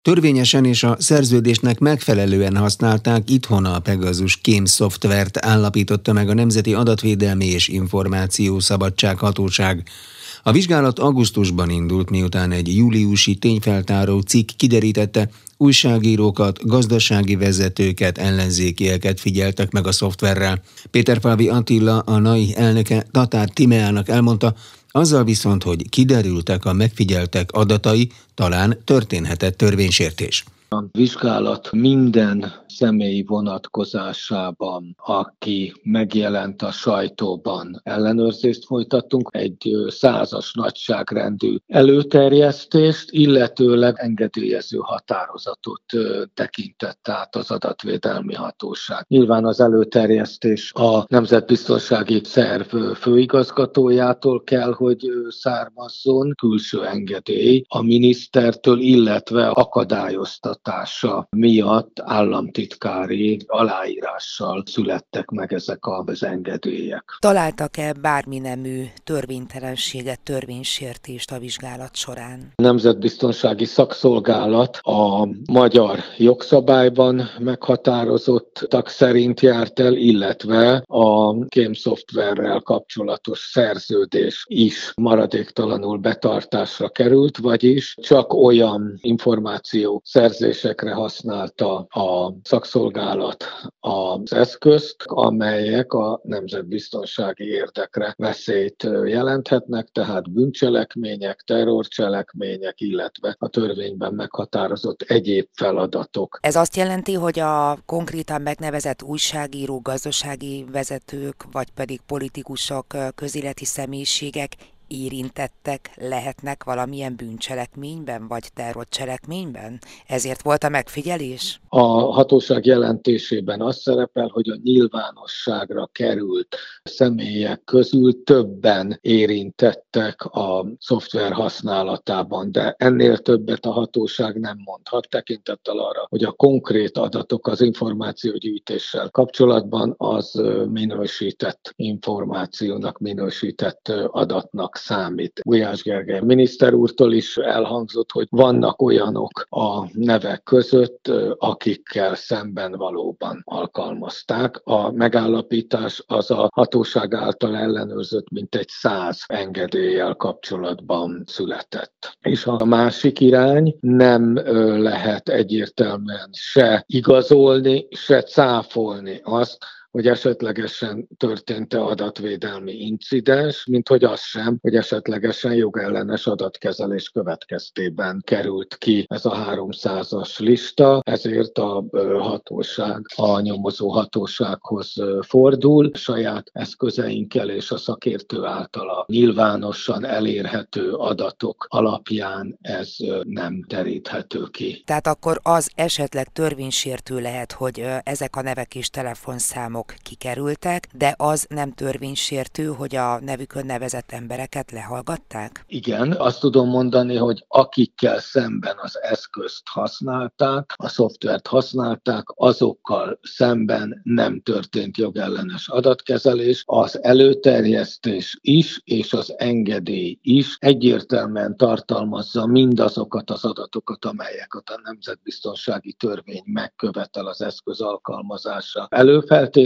Törvényesen és a szerződésnek megfelelően használták itthon a Pegasus kém szoftvert, állapította meg a Nemzeti Adatvédelmi és Információszabadság Hatóság. A vizsgálat augusztusban indult, miután egy júliusi tényfeltáró cikk kiderítette, újságírókat, gazdasági vezetőket, ellenzékieket figyeltek meg a szoftverrel. Péterfalvi Attila, a NAI elnöke Tatár Timeának elmondta, azzal viszont, hogy kiderültek a megfigyeltek adatai, talán történhetett törvénysértés. A vizsgálat minden személy vonatkozásában, aki megjelent a sajtóban, ellenőrzést folytattunk, egy 100-as nagyságrendű előterjesztést, illetőleg engedélyező határozatot tekintett át az adatvédelmi hatóság. Nyilván az előterjesztés a Nemzetbiztonsági Szerv főigazgatójától kell, hogy származzon, külső engedély a minisztertől, illetve akadályoztatása miatt államtitkári aláírással születtek meg ezek az engedélyek. Találtak-e bármi nemű törvénytelenséget, törvénysértést a vizsgálat során? A Nemzetbiztonsági Szakszolgálat a magyar jogszabályban meghatározottak szerint járt el, illetve a kém szoftverrel kapcsolatos szerződés is maradéktalanul betartásra került, vagyis csak olyan információ szerzésekre használta a szakszolgálat az eszközt, amelyek a nemzetbiztonsági érdekre veszélyt jelenthetnek, tehát bűncselekmények, terrorcselekmények, illetve a törvényben meghatározott egyéb feladatok. Ez azt jelenti, hogy a konkrétan megnevezett újságíró, gazdasági vezetők, vagy pedig politikusok, közéleti személyiségek érintettek lehetnek valamilyen bűncselekményben, vagy terrorcselekményben? Ezért volt a megfigyelés? A hatóság jelentésében az szerepel, hogy a nyilvánosságra került személyek közül többen érintettek a szoftver használatában, de ennél többet a hatóság nem mondhat, tekintettel arra, hogy a konkrét adatok az információgyűjtéssel kapcsolatban az minősített információnak, minősített adatnak számít. Gulyás Gergely miniszter úrtól is elhangzott, hogy vannak olyanok a nevek között, akikkel szemben valóban alkalmazták. A megállapítás az a hatóság által ellenőrzött mintegy 100 engedéllyel kapcsolatban született. És a másik irány, nem lehet egyértelműen se igazolni, se cáfolni azt, hogy esetlegesen történt-e adatvédelmi incidens, mint hogy az sem, hogy esetlegesen jogellenes adatkezelés következtében került ki ez a 300-as lista, ezért a hatóság a nyomozó hatósághoz fordul, saját eszközeinkkel és a szakértő által nyilvánosan elérhető adatok alapján ez nem deríthető ki. Tehát akkor az esetleg törvénysértő lehet, hogy ezek a nevek és telefonszámok kikerültek, de az nem törvénysértő, hogy a nevükön nevezett embereket lehallgatták? Igen, azt tudom mondani, hogy akikkel szemben az eszközt használták, a szoftvert használták, azokkal szemben nem történt jogellenes adatkezelés. Az előterjesztés is és az engedély is egyértelműen tartalmazza mindazokat az adatokat, amelyeket a nemzetbiztonsági törvény megkövetel az eszköz alkalmazása előfeltételeként,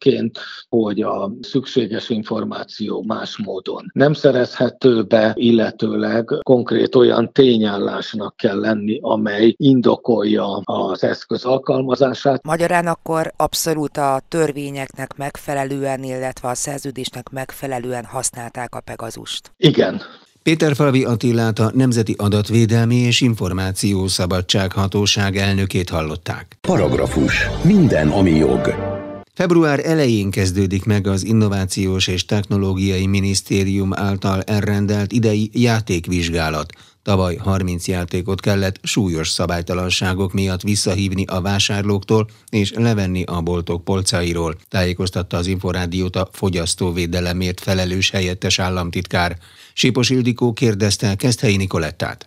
hogy a szükséges információ más módon nem szerezhető be, illetőleg konkrét olyan tényállásnak kell lenni, amely indokolja az eszköz alkalmazását. Magyarán akkor abszolút a törvényeknek megfelelően, illetve a szerződésnek megfelelően használták a Pegazust. Igen. Péterfalvi Attilát, a Nemzeti Adatvédelmi és Információszabadság Hatóság elnökét hallották. Paragrafus. Minden, ami jog. Február elején kezdődik meg az Innovációs és Technológiai Minisztérium által elrendelt idei játékvizsgálat. Tavaly 30 játékot kellett súlyos szabálytalanságok miatt visszahívni a vásárlóktól és levenni a boltok polcairól, tájékoztatta az Inforádiót a fogyasztóvédelemért felelős helyettes államtitkár. Sipos Ildikó kérdezte Keszthelyi Nikolettát.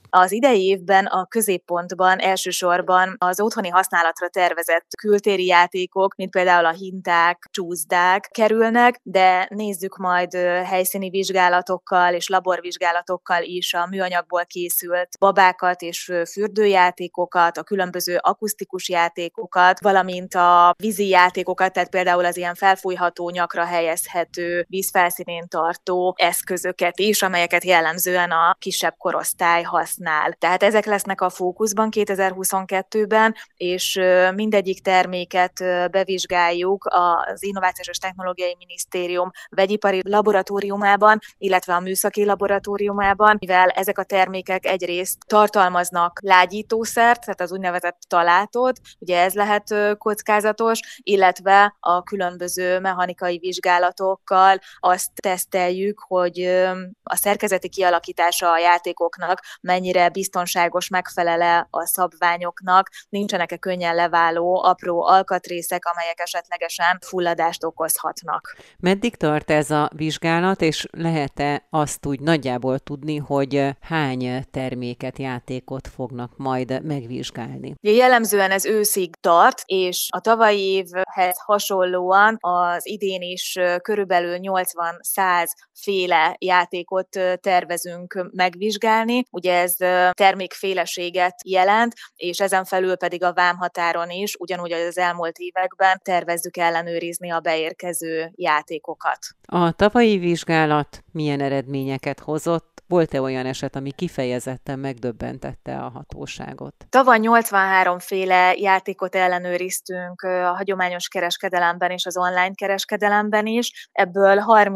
Az idei évben a középpontban elsősorban az otthoni használatra tervezett kültéri játékok, mint például a hinták, csúszdák kerülnek, de nézzük majd helyszíni vizsgálatokkal és laborvizsgálatokkal is a műanyagból készült babákat és fürdőjátékokat, a különböző akusztikus játékokat, valamint a vízi játékokat, tehát például az ilyen felfújható, nyakra helyezhető, vízfelszínén tartó eszközöket is, amelyeket jellemzően a kisebb korosztály használ. Tehát ezek lesznek a fókuszban 2022-ben, és mindegyik terméket bevizsgáljuk az Innovációs és Technológiai Minisztérium vegyipari laboratóriumában, illetve a műszaki laboratóriumában, mivel ezek a termékek egyrészt tartalmaznak lágyítószert, tehát az úgynevezett talátot, ugye ez lehet kockázatos, illetve a különböző mechanikai vizsgálatokkal azt teszteljük, hogy a szerkezeti kialakítása a játékoknak mennyire biztonságos, megfelele a szabványoknak, nincsenek-e könnyen leváló apró alkatrészek, amelyek esetlegesen fulladást okozhatnak. Meddig tart ez a vizsgálat, és lehet-e azt úgy nagyjából tudni, hogy hány terméket, játékot fognak majd megvizsgálni? Jellemzően ez őszig tart, és a tavalyi évhez hasonlóan az idén is körülbelül 80-100 féle játékot tervezünk megvizsgálni. Ugye ez termékféleséget jelent, és ezen felül pedig a vámhatáron is, ugyanúgy az elmúlt években tervezzük ellenőrizni a beérkező játékokat. A tavalyi vizsgálat milyen eredményeket hozott? Volt-e olyan eset, ami kifejezetten megdöbbentette a hatóságot? Tavaly 83 féle játékot ellenőriztünk a hagyományos kereskedelemben és az online kereskedelemben is. Ebből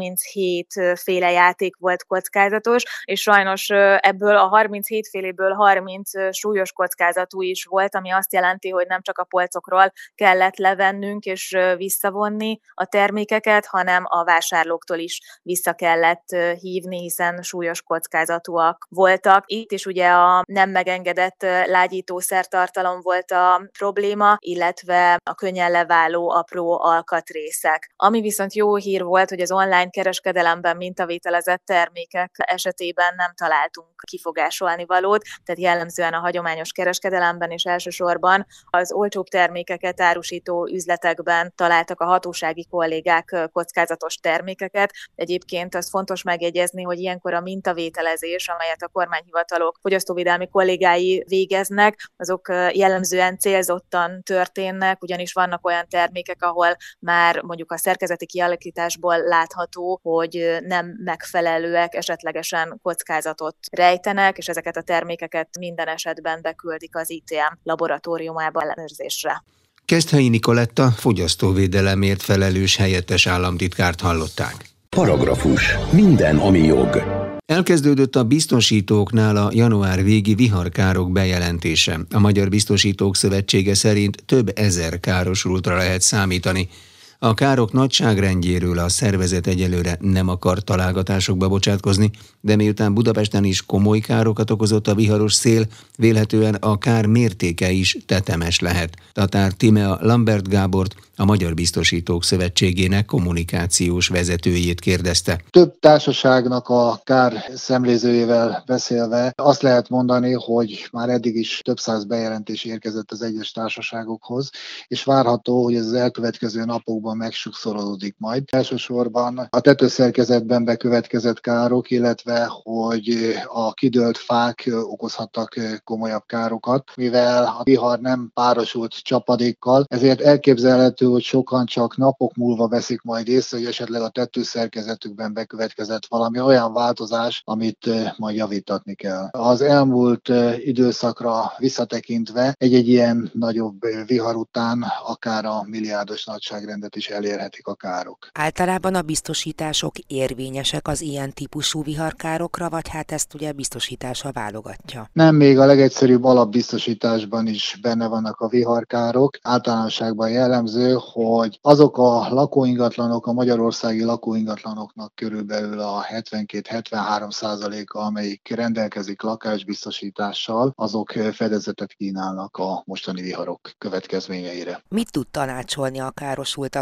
37 féle játék volt kockázatos, és sajnos ebből a 37 féléből 30 súlyos kockázatú is volt, ami azt jelenti, hogy nem csak a polcokról kellett levennünk és visszavonni a termékeket, hanem a vásárlóktól is vissza kellett hívni, hiszen súlyos kockázatúak voltak. Itt is ugye a nem megengedett lágyítószertartalom volt a probléma, illetve a könnyen leváló apró alkatrészek. Ami viszont jó hír volt, hogy az online kereskedelemben mintavételezett termékek esetében nem találtunk kifogásolni valót, tehát jellemzően a hagyományos kereskedelemben és elsősorban az olcsóbb termékeket árusító üzletekben találtak a hatósági kollégák kockázatos termékeket. Egyébként az fontos megjegyezni, hogy ilyenkor a mintavételezés, amelyet a kormányhivatalok fogyasztóvédelmi kollégái végeznek, azok jellemzően célzottan történnek, ugyanis vannak olyan termékek, ahol már mondjuk a szerkezeti kialakításból látható, hogy nem megfelelőek, esetlegesen kockázatot rejtenek, és ezeket a termékeket minden esetben beküldik az ITM laboratóriumába ellenőrzésre. Keszthelyi Nikoletta fogyasztóvédelemért felelős helyettes államtitkárt hallották. Paragrafus. Minden, ami jog. Elkezdődött a biztosítóknál a január végi viharkárok bejelentése. A Magyar Biztosítók Szövetsége szerint több ezer károsultra lehet számítani. A károk nagyságrendjéről a szervezet egyelőre nem akar találgatásokba bocsátkozni, de miután Budapesten is komoly károkat okozott a viharos szél, vélhetően a kár mértéke is tetemes lehet. Tatár Tímea Lambert Gábort, a Magyar Biztosítók Szövetségének kommunikációs vezetőjét kérdezte. Több társaságnak a kár szemlézőjével beszélve azt lehet mondani, hogy már eddig is több száz bejelentés érkezett az egyes társaságokhoz, és várható, hogy ez az elkövetkező napokban megsokszorozódik majd. Elsősorban a tetőszerkezetben bekövetkezett károk, illetve hogy a kidőlt fák okozhattak komolyabb károkat, mivel a vihar nem párosult csapadékkal, ezért elképzelhető, hogy sokan csak napok múlva veszik majd észre, hogy esetleg a tetőszerkezetükben bekövetkezett valami olyan változás, amit majd javítatni kell. Az elmúlt időszakra visszatekintve egy ilyen nagyobb vihar után akár a milliárdos nagyságrendet is elérhetik a károk. Általában a biztosítások érvényesek az ilyen típusú viharkárokra, vagy hát ezt ugye biztosítása válogatja? Nem, még a legegyszerűbb alapbiztosításban is benne vannak a viharkárok. Általánosságban jellemző, hogy azok a lakóingatlanok, a magyarországi lakóingatlanoknak körülbelül a 72-73%-a, amelyik rendelkezik lakásbiztosítással, azok fedezetet kínálnak a mostani viharok következményeire. Mit tud tanácsolni a károsultaknak,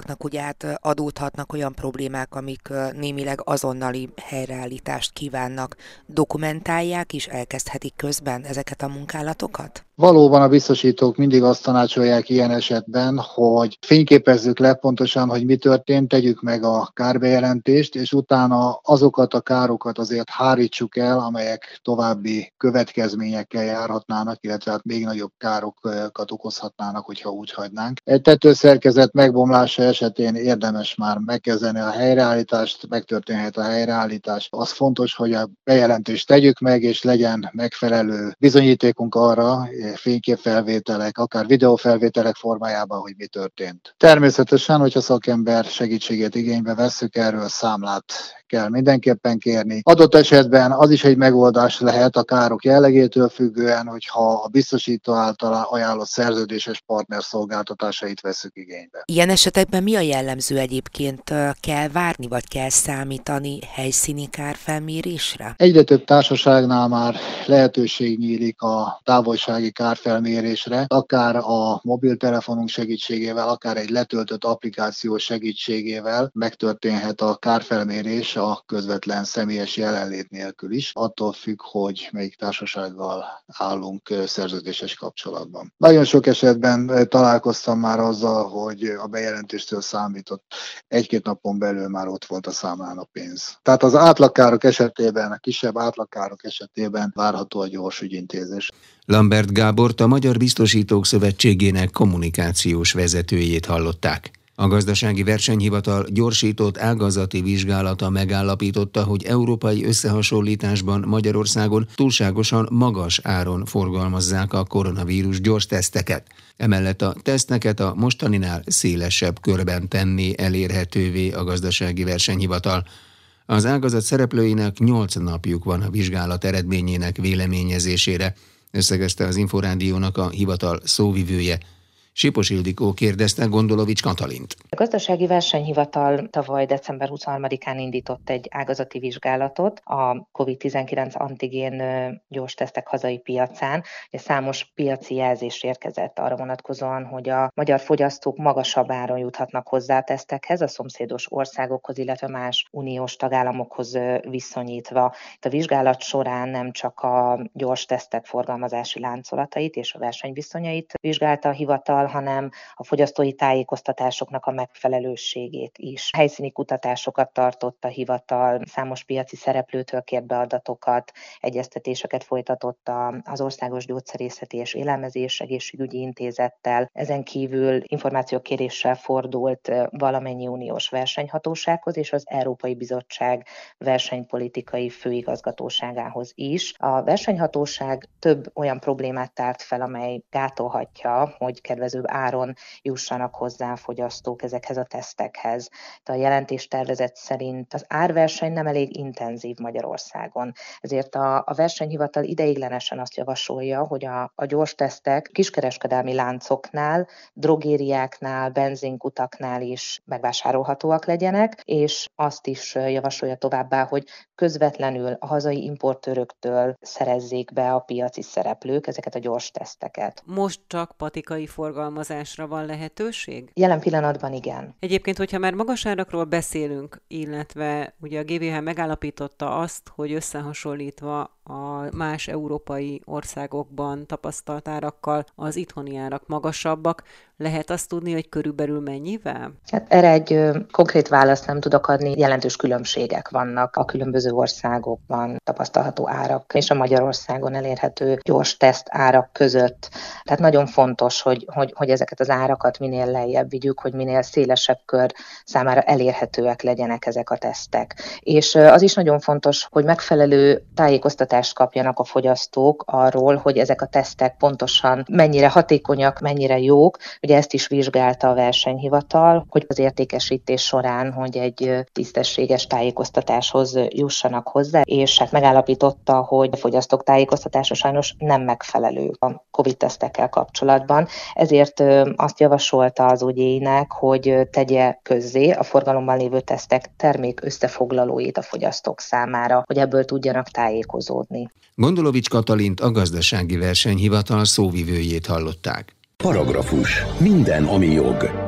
vállalatoknak ugye adódhatnak olyan problémák, amik némileg azonnali helyreállítást kívánnak. Dokumentálják és elkezdhetik közben ezeket a munkálatokat? Valóban a biztosítók mindig azt tanácsolják ilyen esetben, hogy fényképezzük le pontosan, hogy mi történt, tegyük meg a kárbejelentést, és utána azokat a károkat azért hárítsuk el, amelyek további következményekkel járhatnának, illetve hát még nagyobb károkat okozhatnának, hogyha úgy hagynánk. Egy tetőszerkezet megbomlása esetén érdemes már megkezdeni a helyreállítást, megtörténhet a helyreállítás. Az fontos, hogy a bejelentést tegyük meg, és legyen megfelelő bizonyítékunk arra, fényképfelvételek, akár videófelvételek formájában, hogy mi történt. Természetesen, hogyha szakember segítségét igénybe vesszük, erről számlát kell mindenképpen kérni. Adott esetben az is egy megoldás lehet a károk jellegétől függően, hogyha a biztosító által ajánlott szerződéses partner szolgáltatásait vesszük igénybe. Ilyen esetekben mi a jellemző egyébként? Kell várni, vagy kell számítani helyszíni kárfelmérésre? Egyre több társaságnál már lehetőség nyílik a távolsági kárfelmérésre, akár a mobiltelefonunk segítségével, akár egy letöltött applikáció segítségével megtörténhet a kárfelmérés a közvetlen személyes jelenlét nélkül is, attól függ, hogy melyik társasággal állunk szerződéses kapcsolatban. Nagyon sok esetben találkoztam már azzal, hogy a bejelentéstől számított 1-2 napon belül már ott volt a számlán a pénz. Tehát az átlagkárok esetében, a kisebb átlagkárok esetében várható a gyors ügyintézés. Lambert Gábort, a Magyar Biztosítók Szövetségének kommunikációs vezetőjét hallották. A Gazdasági Versenyhivatal gyorsított ágazati vizsgálata megállapította, hogy európai összehasonlításban Magyarországon túlságosan magas áron forgalmazzák a koronavírus gyors teszteket. Emellett a teszteket a mostaninál szélesebb körben tenné elérhetővé a Gazdasági Versenyhivatal. Az ágazat szereplőinek 8 napjuk van a vizsgálat eredményének véleményezésére, összegezte az Inforádiónak a hivatal szóvivője. Sipos Ildikó kérdezte Gondolovics Katalint. A Gazdasági Versenyhivatal tavaly december 23-án indított egy ágazati vizsgálatot a COVID-19 antigén gyors tesztek hazai piacán. Számos piaci jelzés érkezett arra vonatkozóan, hogy a magyar fogyasztók magasabb áron juthatnak hozzá a tesztekhez, a szomszédos országokhoz, illetve más uniós tagállamokhoz viszonyítva. Itt a vizsgálat során nem csak a gyors tesztek forgalmazási láncolatait és a versenyviszonyait vizsgálta a hivatal, hanem a fogyasztói tájékoztatásoknak a megfelelőségét is. Helyszíni kutatásokat tartott a hivatal, számos piaci szereplőtől kért be adatokat, egyeztetéseket folytatott az Országos Gyógyszerészeti és Élelmezés Egészségügyi Intézettel. Ezen kívül információkéréssel fordult valamennyi uniós versenyhatósághoz és az Európai Bizottság versenypolitikai főigazgatóságához is. A versenyhatóság több olyan problémát tárt fel, amely gátolhatja, hogy kedvezőbb áron jussanak hozzá a fogyasztók ezekhez a tesztekhez. A jelentéstervezet szerint az árverseny nem elég intenzív Magyarországon. Ezért a versenyhivatal ideiglenesen azt javasolja, hogy a gyors tesztek kiskereskedelmi láncoknál, drogériáknál, benzinkutaknál is megvásárolhatóak legyenek, és azt is javasolja továbbá, hogy közvetlenül a hazai importőröktől szerezzék be a piaci szereplők ezeket a gyors teszteket. Most csak patikai forgalmazásra van lehetőség? Jelen pillanatban igen. Egyébként, hogyha már magas árakról beszélünk, illetve ugye a GVH megállapította azt, hogy összehasonlítva a más európai országokban tapasztalt árakkal az itthoni árak magasabbak, lehet azt tudni, hogy körülbelül mennyivel? Hát erre egy konkrét választ nem tudok adni, jelentős különbségek vannak a különböző országokban tapasztalható árak és a Magyarországon elérhető gyors teszt árak között. Tehát nagyon fontos, hogy ezeket az árakat minél lejjebb vigyük, hogy minél szélesebb kör számára elérhetőek legyenek ezek a tesztek. És az is nagyon fontos, hogy megfelelő tájékoztatást kapjanak a fogyasztók arról, hogy ezek a tesztek pontosan mennyire hatékonyak, mennyire jók. Ugye ezt is vizsgálta a versenyhivatal, hogy az értékesítés során, hogy egy tisztességes tájékoztatáshoz jussanak hozzá, és hát megállapította, hogy a fogyasztók tájékoztatása sajnos nem megfelelő a COVID-tesztekkel kapcsolatban. Ezért azt javasolta az OGI-nek, hogy tegye közzé a forgalomban lévő tesztek termék összefoglalóit a fogyasztók számára, hogy ebből tudjanak tájékozódni. Gondolovics Katalint, a Gazdasági Versenyhivatal szóvivőjét hallották. Paragrafus. Minden, ami jog.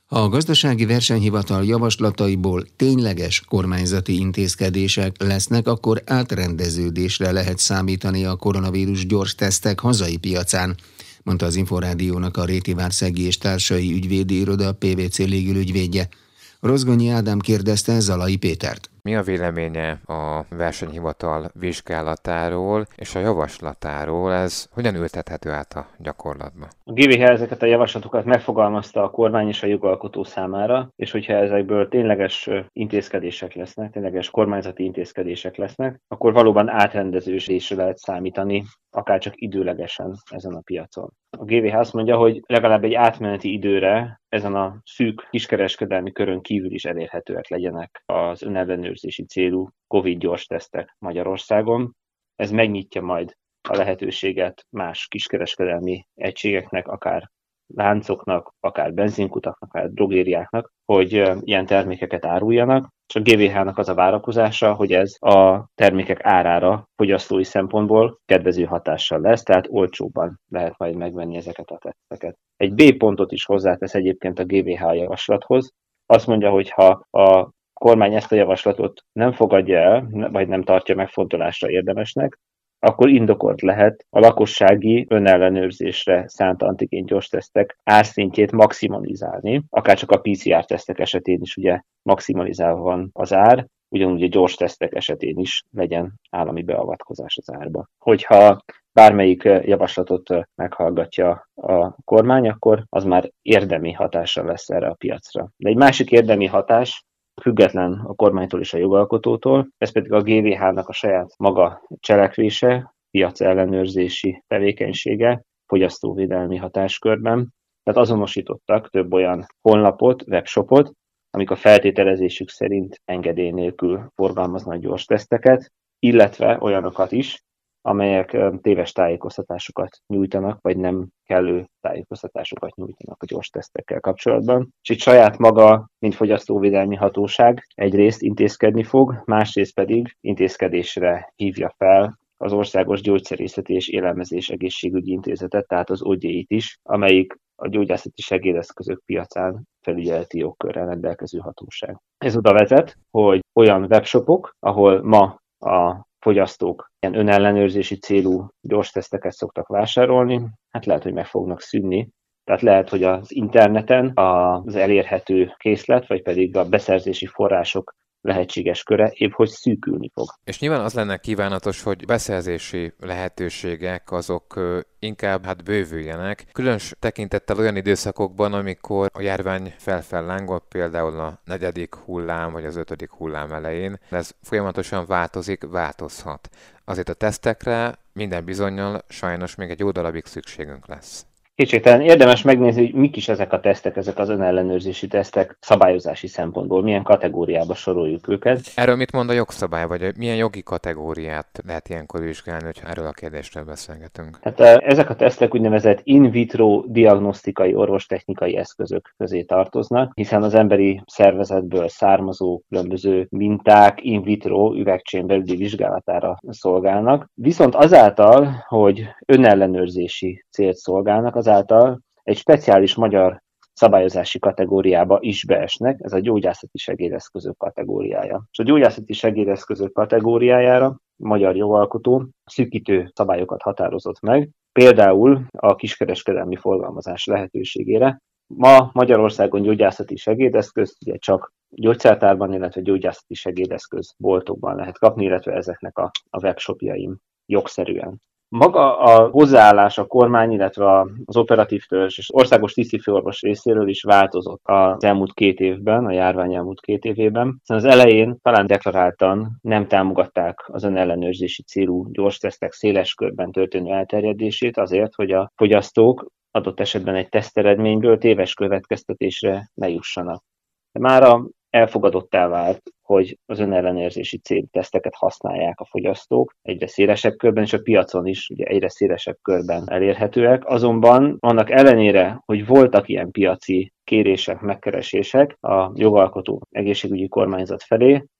A gazdasági versenyhivatal javaslataiból tényleges kormányzati intézkedések lesznek, akkor átrendeződésre lehet számítani a koronavírus gyors tesztek hazai piacán, mondta az Inforádiónak a Réti-Várszegi és Társai Ügyvédi Iroda PVC légülügyvédje. Rozgonyi Ádám kérdezte Zalai Pétert. Mi a véleménye a versenyhivatal vizsgálatáról és a javaslatáról? Ez hogyan ültethető át a gyakorlatba? A GVH ezeket a javaslatokat megfogalmazta a kormány és a jogalkotó számára, és hogyha ezekből tényleges intézkedések lesznek, tényleges kormányzati intézkedések lesznek, akkor valóban átrendeződésre lehet számítani, akár csak időlegesen ezen a piacon. A GVH azt mondja, hogy legalább egy átmeneti időre ezen a szűk kiskereskedelmi körön kívül is elérhetőek legyenek az önellenőrzési célú Covid gyors tesztek Magyarországon. Ez megnyitja majd a lehetőséget más kiskereskedelmi egységeknek, akár láncoknak, akár benzinkutaknak, akár drogériáknak, hogy ilyen termékeket áruljanak, és a GVH-nak az a várakozása, hogy ez a termékek árára fogyasztói szempontból kedvező hatással lesz, tehát olcsóbban lehet majd megvenni ezeket a teszteket. Egy B pontot is hozzátesz egyébként a GVH javaslathoz. Azt mondja, hogy ha a kormány ezt a javaslatot nem fogadja el, vagy nem tartja megfontolásra érdemesnek, akkor indokolt lehet a lakossági önellenőrzésre szánt antigén gyors tesztek árszintjét maximalizálni, akárcsak a PCR-tesztek esetén is ugye maximalizálva van az ár, ugyanúgy a gyors tesztek esetén is legyen állami beavatkozás az árba. Hogyha bármelyik javaslatot meghallgatja a kormány, akkor az már érdemi hatással lesz erre a piacra. De egy másik érdemi hatás, független a kormánytól és a jogalkotótól, ez pedig a GVH-nak a saját maga cselekvése, piac ellenőrzési tevékenysége, fogyasztóvédelmi hatáskörben. Tehát azonosítottak több olyan honlapot, webshopot, amik a feltételezésük szerint engedély nélkül forgalmaznak gyors teszteket, illetve olyanokat is, amelyek téves tájékoztatásokat nyújtanak, vagy nem kellő tájékoztatásokat nyújtanak a gyors tesztekkel kapcsolatban. És itt saját maga, mint fogyasztóvédelmi hatóság egyrészt intézkedni fog, másrészt pedig intézkedésre hívja fel az Országos Gyógyszerészeti és Élelmezés Egészségügyi Intézetet, tehát az OGYI-t is, amelyik a gyógyászati segédeszközök piacán felügyeleti jogkörrel rendelkező hatóság. Ez oda vezet, hogy olyan webshopok, ahol ma a fogyasztók ilyen önellenőrzési célú gyors teszteket szoktak vásárolni, hát lehet, hogy meg fognak szűnni. Tehát lehet, hogy az interneten az elérhető készlet, vagy pedig a beszerzési források lehetséges köre épp hogy szűkülni fog. És nyilván az lenne kívánatos, hogy beszerzési lehetőségek azok inkább bővüljenek, különös tekintettel olyan időszakokban, amikor a járvány fellángol, például a 4. hullám vagy az 5. hullám elején, ez folyamatosan változhat. Azért a tesztekre minden bizonnyal sajnos még egy jó darabig szükségünk lesz. Kétségtelen érdemes megnézni, hogy mik is ezek a tesztek, ezek az önellenőrzési tesztek szabályozási szempontból, milyen kategóriába soroljuk őket. Erről mit mond a jogszabály, vagy milyen jogi kategóriát lehet ilyenkor vizsgálni, hogyha erről a kérdésről beszélgetünk? Hát ezek a tesztek úgynevezett in vitro diagnosztikai orvostechnikai eszközök közé tartoznak, hiszen az emberi szervezetből származó különböző minták in vitro üvegcsén belüli vizsgálatára szolgálnak. Viszont azáltal, hogy önellenőrzési célt szolgálnak, azáltal egy speciális magyar szabályozási kategóriába is beesnek, ez a gyógyászati segédeszközök kategóriája. És a gyógyászati segédeszközök kategóriájára a magyar jogalkotó szűkítő szabályokat határozott meg, például a kiskereskedelmi forgalmazás lehetőségére. Ma Magyarországon gyógyászati segédeszköz ugye csak gyógyszertárban, illetve gyógyászati segédeszköz boltokban lehet kapni, illetve ezeknek a webshopjaim jogszerűen. Maga a hozzáállás a kormány, illetve az operatív törzs és országos tisztifőorvos részéről is változott az elmúlt 2 évben, a járvány elmúlt 2 évében. Az elején talán deklaráltan nem támogatták az önellenőrzési célú gyors tesztek széles körben történő elterjedését azért, hogy a fogyasztók adott esetben egy teszteredményből téves következtetésre ne jussanak. De mára elfogadottá vált, hogy az önellenőrzési célú teszteket használják a fogyasztók egyre szélesebb körben, és a piacon is ugye egyre szélesebb körben elérhetőek. Azonban annak ellenére, hogy voltak ilyen piaci kérések, megkeresések a jogalkotó egészségügyi kormányzat felé,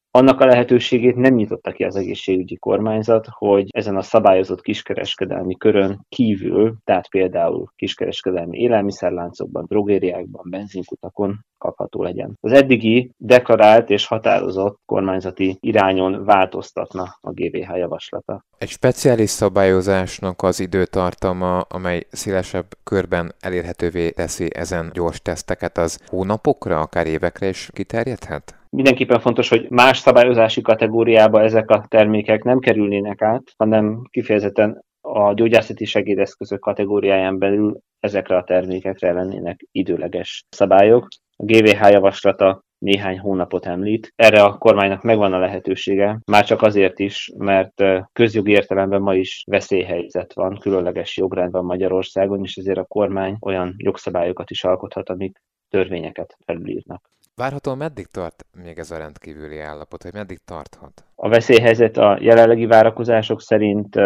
Annak a lehetőségét nem nyitotta ki az egészségügyi kormányzat, hogy ezen a szabályozott kiskereskedelmi körön kívül, tehát például kiskereskedelmi élelmiszerláncokban, drogériákban, benzinkutakon kapható legyen. Az eddigi deklarált és határozott kormányzati irányon változtatna a GVH javaslata. Egy speciális szabályozásnak az időtartama, amely szélesebb körben elérhetővé teszi ezen gyors teszteket, az hónapokra, akár évekre is kiterjedhet? Mindenképpen fontos, hogy más szabályozási kategóriába ezek a termékek nem kerülnének át, hanem kifejezetten a gyógyászati segédeszközök kategóriáján belül ezekre a termékekre lennének időleges szabályok. A GVH javaslata néhány hónapot említ. Erre a kormánynak megvan a lehetősége, már csak azért is, mert közjogi értelemben ma is veszélyhelyzet van, különleges jogrend van Magyarországon, és ezért a kormány olyan jogszabályokat is alkothat, amik törvényeket felülírnak. Várhatóan meddig tart még ez a rendkívüli állapot, vagy meddig tarthat? A veszélyhelyzet a jelenlegi várakozások szerint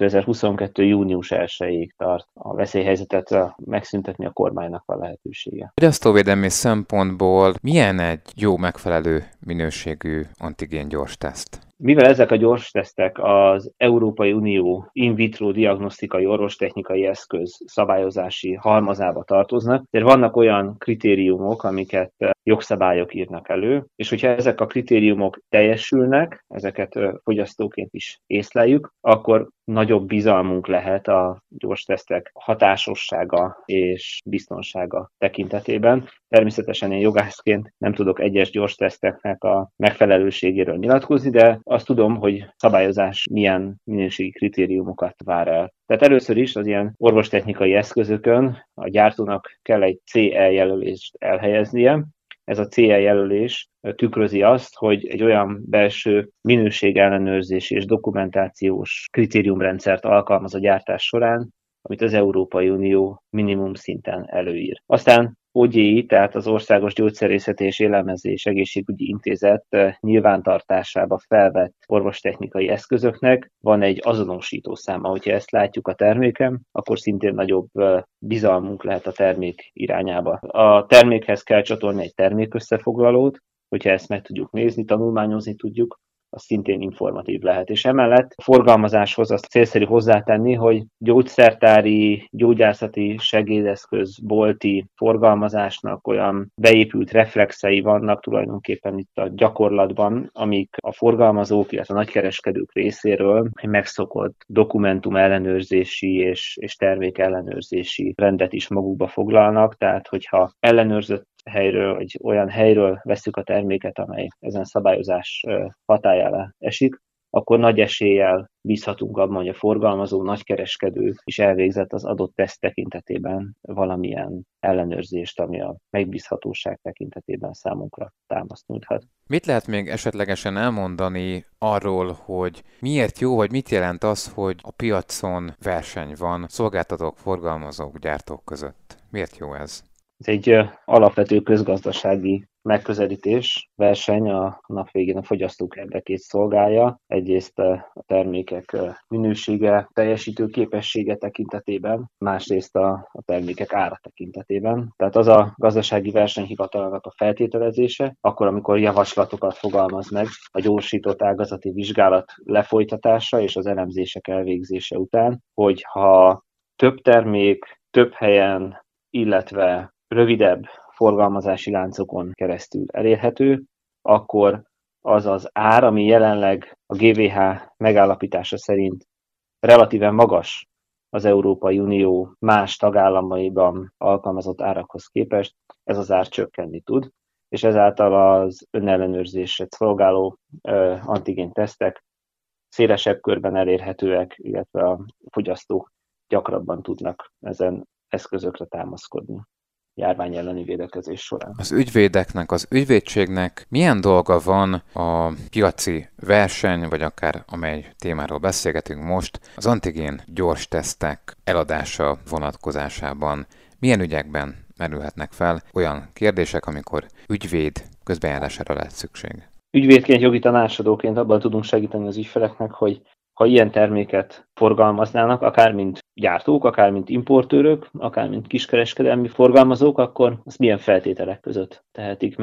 2022. június 1-ig tart. A veszélyhelyzetet megszüntetni a kormánynak van lehetősége. Fogyasztóvédelmi szempontból milyen egy jó, megfelelő minőségű antigén gyors teszt? Mivel ezek a gyors tesztek az Európai Unió in vitro diagnosztikai orvostechnikai eszköz szabályozási halmazába tartoznak, de vannak olyan kritériumok, amiket jogszabályok írnak elő, és hogyha ezek a kritériumok teljesülnek, ezeket fogyasztóként is észleljük, akkor nagyobb bizalmunk lehet a gyors tesztek hatásossága és biztonsága tekintetében. Természetesen én jogászként nem tudok egyes gyors teszteknek a megfelelőségéről nyilatkozni, de azt tudom, hogy szabályozás milyen minőségi kritériumokat vár el. Tehát először is az ilyen orvostechnikai eszközökön a gyártónak kell egy CE jelölést elhelyeznie. Ez a CE jelölés tükrözi azt, hogy egy olyan belső minőségellenőrzési és dokumentációs kritériumrendszert alkalmaz a gyártás során, amit az Európai Unió minimum szinten előír. Aztán OGI, tehát az Országos Gyógyszerészeti és Élelmezés Egészségügyi Intézet nyilvántartásába felvett orvostechnikai eszközöknek van egy azonosító száma. Hogyha ezt látjuk a terméken, akkor szintén nagyobb bizalmunk lehet a termék irányába. A termékhez kell csatolni egy termékösszefoglalót, hogyha ezt meg tudjuk nézni, tanulmányozni tudjuk, az szintén informatív lehet. És emellett a forgalmazáshoz azt célszerű hozzátenni, hogy gyógyszertári, gyógyászati segédeszköz, bolti forgalmazásnak olyan beépült reflexei vannak tulajdonképpen itt a gyakorlatban, amik a forgalmazók, illetve a nagykereskedők részéről egy megszokott dokumentum ellenőrzési és termék ellenőrzési rendet is magukba foglalnak, tehát hogyha ellenőrzött helyről, vagy olyan helyről vesszük a terméket, amely ezen szabályozás hatály alá esik, akkor nagy eséllyel bízhatunk abban, hogy a forgalmazó nagykereskedő is elvégzett az adott teszt tekintetében valamilyen ellenőrzést, ami a megbízhatóság tekintetében számunkra támaszt nyújthat. Mit lehet még esetlegesen elmondani arról, hogy miért jó, vagy mit jelent az, hogy a piacon verseny van szolgáltatók, forgalmazók, gyártók között? Miért jó ez? Ez egy alapvető közgazdasági megközelítés, verseny a nap végén a fogyasztók érdekét szolgálja. Egyrészt a termékek minősége, teljesítő képessége tekintetében, másrészt a termékek ára tekintetében. Tehát az a gazdasági versenyhivatalának a feltételezése, akkor, amikor javaslatokat fogalmaz meg a gyorsított ágazati vizsgálat lefolytatása és az elemzések elvégzése után, hogy ha több termék, több helyen, illetve rövidebb forgalmazási láncokon keresztül elérhető, akkor az az ár, ami jelenleg a GVH megállapítása szerint relatíven magas az Európai Unió más tagállamaiban alkalmazott árakhoz képest, ez az ár csökkenni tud, és ezáltal az önellenőrzésre szolgáló antigén tesztek szélesebb körben elérhetőek, illetve a fogyasztók gyakrabban tudnak ezen eszközökre támaszkodni járvány elleni védekezés során. Az ügyvédeknek, az ügyvédségnek milyen dolga van a piaci verseny, vagy akár amely témáról beszélgetünk most, az antigén gyors tesztek eladása vonatkozásában? Milyen ügyekben merülhetnek fel olyan kérdések, amikor ügyvéd közbenjárására lehet szükség? Ügyvédként, jogi tanácsadóként abban tudunk segíteni az ügyfeleknek, hogy ha ilyen terméket forgalmaznának, akár mint gyártók, akár mint importőrök, akár mint kiskereskedelmi forgalmazók, akkor azt milyen feltételek között tehetik meg.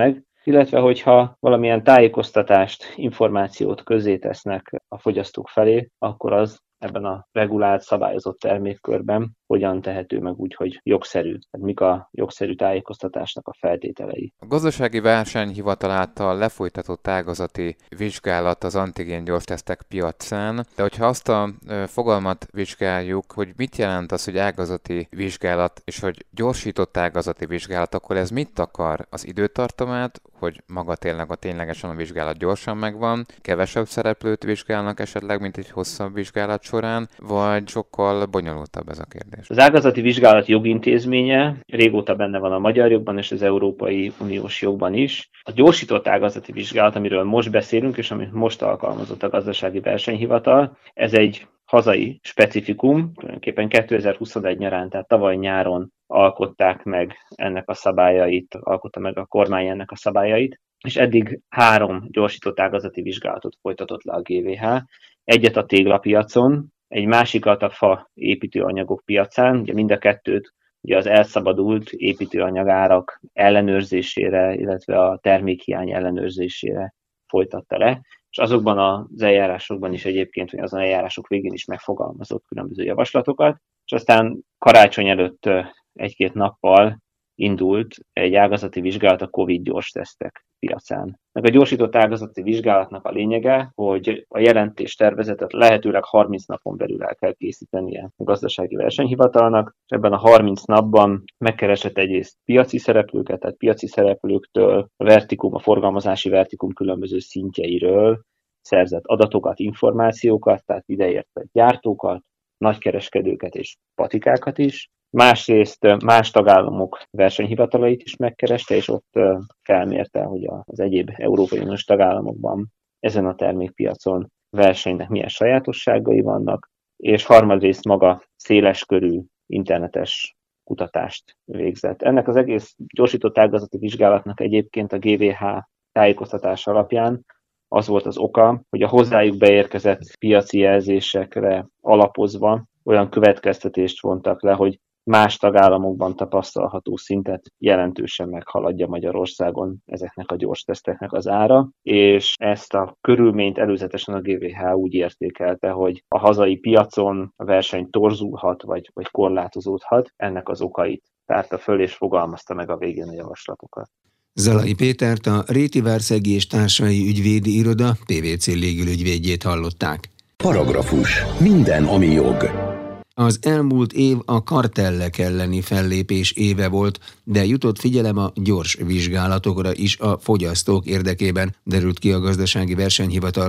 illetve hogyha valamilyen tájékoztatást, információt közzétesznek a fogyasztók felé, akkor az ebben a regulált, szabályozott termékkörben hogyan tehető meg úgy, hogy jogszerű. Tehát mik a jogszerű tájékoztatásnak a feltételei. A Gazdasági Versenyhivatal által lefolytatott ágazati vizsgálat az antigén gyorstesztek piacán, de hogyha azt a fogalmat vizsgáljuk, hogy mit jelent az, hogy ágazati vizsgálat, és hogy gyorsított ágazati vizsgálat, akkor ez mit akar? Az időtartamát, hogy maga ténylegesen a vizsgálat gyorsan megvan, kevesebb szereplőt vizsgálnak esetleg, mint egy hosszabb vizsgálat során, vagy sokkal bonyolultabb ez a kérdés? Az ágazati vizsgálat jogintézménye régóta benne van a magyar jogban és az Európai Uniós jogban is. A gyorsított ágazati vizsgálat, amiről most beszélünk, és amit most alkalmazott a Gazdasági Versenyhivatal, ez egy hazai specifikum, tulajdonképpen 2021 nyarán, tehát tavaly nyáron alkották meg ennek a szabályait, alkotta meg a kormány ennek a szabályait, és eddig 3 gyorsított ágazati vizsgálatot folytatott le a GVH, egyet a téglapiacon, egy másikat a fa építőanyagok piacán, ugye mind a kettőt ugye az elszabadult építőanyagárak ellenőrzésére, illetve a termékhiány ellenőrzésére folytatta le, és azokban az eljárásokban is egyébként, vagy azon eljárások végén is megfogalmazott különböző javaslatokat, és aztán karácsony előtt 1-2 nappal indult egy ágazati vizsgálat a Covid gyors tesztek piacán. A gyorsított ágazati vizsgálatnak a lényege, hogy a jelentéstervezetet lehetőleg 30 napon belül el kell készítenie a Gazdasági Versenyhivatalnak, és ebben a 30 napban megkeresett egyrészt piaci szereplőket, tehát piaci szereplőktől, a forgalmazási vertikum különböző szintjeiről szerzett adatokat, információkat, tehát ideértve gyártókat, nagykereskedőket és patikákat is. Másrészt más tagállamok versenyhivatalait is megkereste, és ott felmérte, hogy az egyéb Európai Uniós tagállamokban ezen a termékpiacon versenynek milyen sajátosságai vannak, és harmadrészt maga széleskörű internetes kutatást végzett. Ennek az egész gyorsított ágazati vizsgálatnak egyébként a GVH tájékoztatása alapján az volt az oka, hogy a hozzájuk beérkezett piaci jelzésekre alapozva olyan következtetést vontak le, hogy más tagállamokban tapasztalható szintet jelentősen meghaladja Magyarországon ezeknek a gyors teszteknek az ára, és ezt a körülményt előzetesen a GVH úgy értékelte, hogy a hazai piacon a verseny torzulhat, vagy korlátozódhat, ennek az okait tárta föl, és fogalmazta meg a végén a javaslatokat. Zalai Pétert, a Réti Várszegi és Társai Ügyvédi Iroda PVC légülügyvédjét hallották. Paragrafus. Minden, ami jog. Az elmúlt év a kartellek elleni fellépés éve volt, de jutott figyelem a gyors vizsgálatokra is a fogyasztók érdekében, derült ki a Gazdasági Versenyhivatal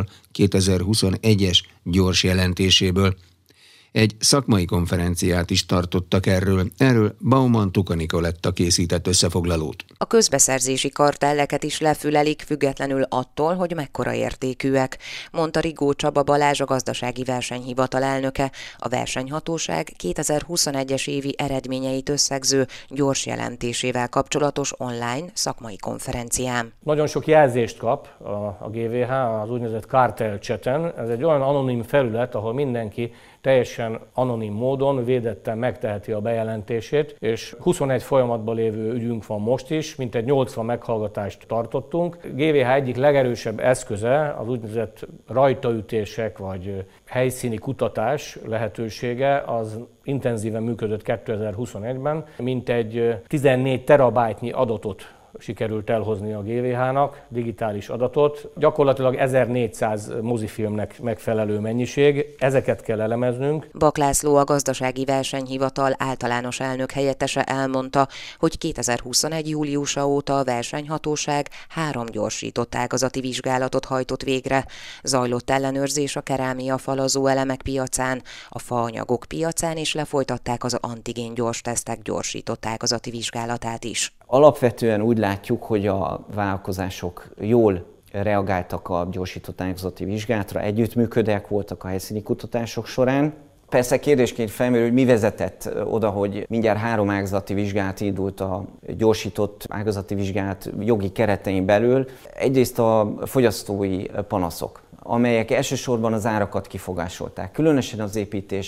2021-es gyors jelentéséből. Egy szakmai konferenciát is tartottak erről Baumann Tuka Nikoletta készített összefoglalót. A közbeszerzési kartelleket is lefülelik, függetlenül attól, hogy mekkora értékűek, mondta Rigó Csaba Balázs, a Gazdasági Versenyhivatal elnöke, a versenyhatóság 2021-es évi eredményeit összegző gyors jelentésével kapcsolatos online szakmai konferencián. Nagyon sok jelzést kap a GVH az úgynevezett Cartel Chaten. Ez egy olyan anonim felület, ahol mindenki teljesen anonim módon védetten megteheti a bejelentését, és 21 folyamatban lévő ügyünk van most is, mintegy 80 meghallgatást tartottunk. GVH egyik legerősebb eszköze az úgynevezett rajtaütések vagy helyszíni kutatás lehetősége, az intenzíven működött 2021-ben, mintegy 14 terabájtnyi adatot sikerült elhozni a GVH-nak, digitális adatot. Gyakorlatilag 1400 mozifilmnek megfelelő mennyiség, ezeket kell elemeznünk. Bak László, a Gazdasági Versenyhivatal általános elnök helyettese elmondta, hogy 2021. júliusa óta a versenyhatóság 3 gyorsított ágazati vizsgálatot hajtott végre. Zajlott ellenőrzés a kerámia falazó elemek piacán, a faanyagok piacán, és lefolytatták az antigén gyors tesztek gyorsított ágazati vizsgálatát is. Alapvetően úgy látjuk, hogy a vállalkozások jól reagáltak a gyorsított ágazati vizsgálatra, együttműködőek voltak a helyszíni kutatások során. Persze kérdésként felmerül, hogy mi vezetett oda, hogy mindjárt 3 ágazati vizsgálat indult a gyorsított ágazati vizsgálat jogi keretein belül. Egyrészt a fogyasztói panaszok, amelyek elsősorban az árakat kifogásolták. Különösen az építés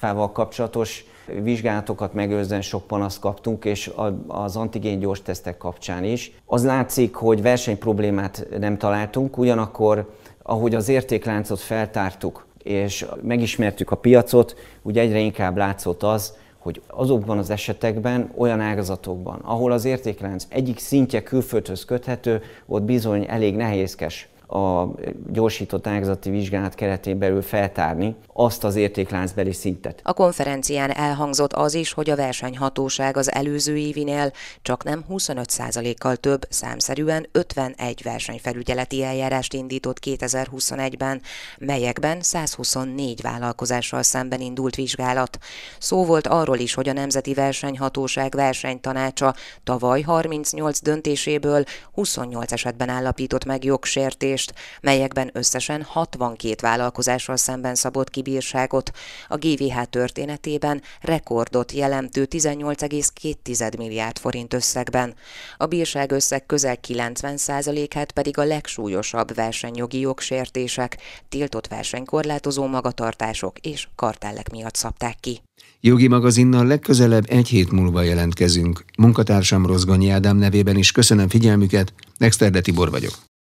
fával kapcsolatos vizsgálatokat megőrzően sok panaszt kaptunk, és az antigén gyors tesztek kapcsán is. Az látszik, hogy versenyproblémát nem találtunk, ugyanakkor, ahogy az értékláncot feltártuk, és megismertük a piacot, úgy egyre inkább látszott az, hogy azokban az esetekben, olyan ágazatokban, ahol az értéklánc egyik szintje külföldhöz köthető, ott bizony elég nehézkes a gyorsított ágazati vizsgálat keretén belül feltárni azt az értékláncbeli szintet. A konferencián elhangzott az is, hogy a versenyhatóság az előző évinél csaknem 25%-kal több, számszerűen 51 versenyfelügyeleti eljárást indított 2021-ben, melyekben 124 vállalkozással szemben indult vizsgálat. Szó volt arról is, hogy a Nemzeti Versenyhatóság versenytanácsa tavaly 38 döntéséből 28 esetben állapított meg jogsértést, melyekben összesen 62 vállalkozással szemben szabott ki bírságot. A GVH történetében rekordot jelentő 18,2 milliárd forint összegben. A bírságösszeg közel 90%-át pedig a legsúlyosabb versenyjogi jogsértések, tiltott versenykorlátozó magatartások és kartellek miatt szabták ki. Jogi magazinnal legközelebb egy hét múlva jelentkezünk. Munkatársam Rozgonyi Ádám nevében is köszönöm figyelmüket, Exterde Tibor vagyok.